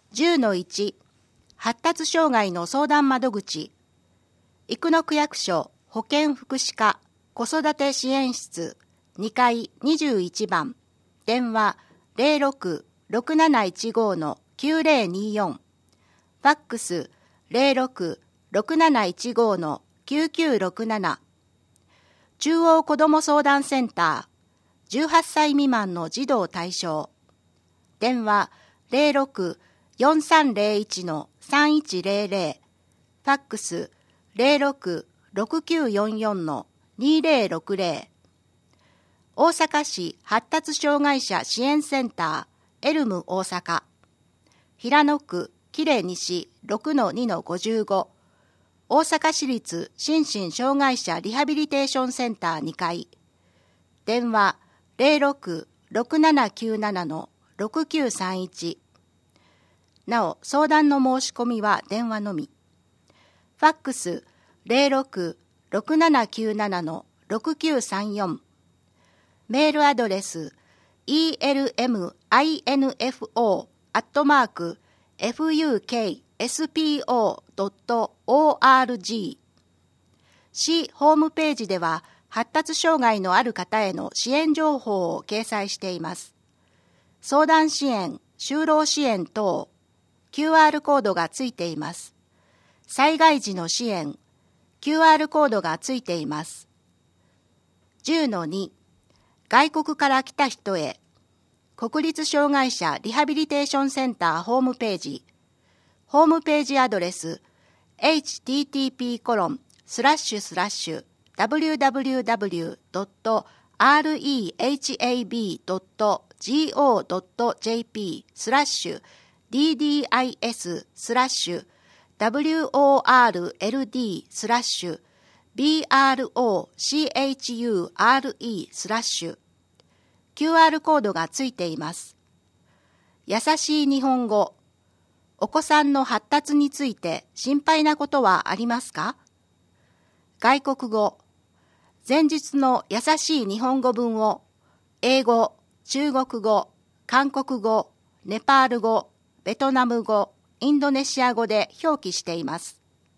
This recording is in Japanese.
10-1 発達障害の相談窓口生野区役所保健福祉課子育て支援室2階21番電話 06-6715-9024 ファックス 06-6715-9967 中央子ども相談センター18歳未満の児童対象電話 06-4301-3100 ファックス 06-6944-2060 大阪市発達障害者支援センターエルム大阪平野区喜連西 6-2-55 大阪市立心身障害者リハビリテーションセンター2階電話 06-6797-6931 なお相談の申し込みは電話のみファックス 06-6797-6934 メールアドレス elminfo@fukSPO.org 市ホームページでは発達障害のある方への支援情報を掲載しています。相談支援、就労支援等 QR コードがついています。災害時の支援 QR コードがついています。10-2 外国から来た人へ国立障害者リハビリテーションセンターホームページホームページアドレス http://www.rehab.go.jp/DDIS/world/QR コードがついています。優しい日本語お子さんの発達について心配なことはありますか？外国語前述の優しい日本語文を英語、中国語、韓国語、ネパール語、ベトナム語、インドネシア語で表記しています。